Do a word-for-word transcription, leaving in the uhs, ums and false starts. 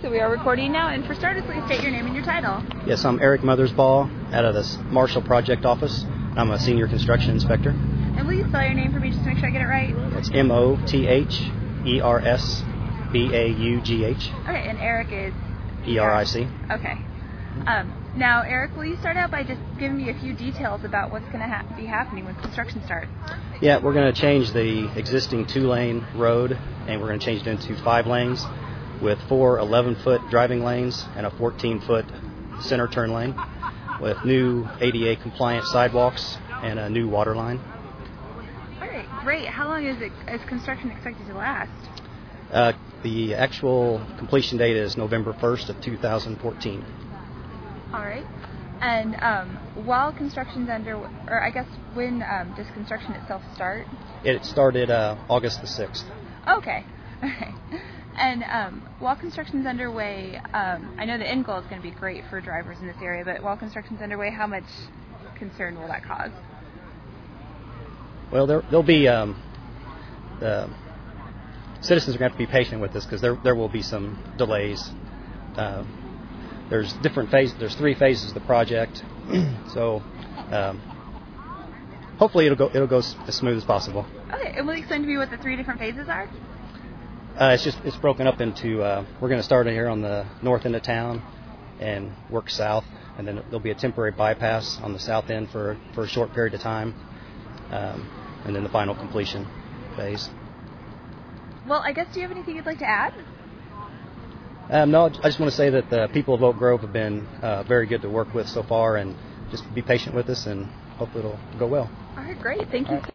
So we are recording now, and for starters, please state your name and your title. Yes, I'm Eric Mothersbaugh out of the Marshall Project Office. I'm a senior construction inspector. And will you spell your name for me just to make sure I get it right? It's M O T H E R S B A U G H. Okay, and Eric is? E R I C. Okay. Um, now, Eric, will you start out by just giving me a few details about what's going to ha- be happening when construction starts? Yeah, we're going to change the existing two-lane road, and we're going to change it into five lanes with four eleven-foot driving lanes and a fourteen-foot center turn lane with new A D A-compliant sidewalks and a new water line. All right, great. How long is it is construction expected to last? Uh, the actual completion date is November first of two thousand fourteen. All right. And um, while construction's under, or I guess when um, does construction itself start? It started uh, August the sixth. Okay. All right. And um, while construction's underway, um, I know the end goal is going to be great for drivers in this area, but while construction's underway, how much concern will that cause? Well, there, there'll be, um, the citizens are going to have to be patient with this because there there will be some delays. Uh, there's different phases, there's three phases of the project, so um, hopefully it'll go it'll go as smooth as possible. Okay, and will you explain to me what the three different phases are? Uh, it's just it's broken up into. Uh, we're going to start here on the north end of town, and work south, and then there'll be a temporary bypass on the south end for for a short period of time, um, and then the final completion phase. Well, I guess do you have anything you'd like to add? Um, no, I just want to say that the people of Oak Grove have been uh, very good to work with so far, and just be patient with us, and hopefully it'll go well. All right, great. Thank you.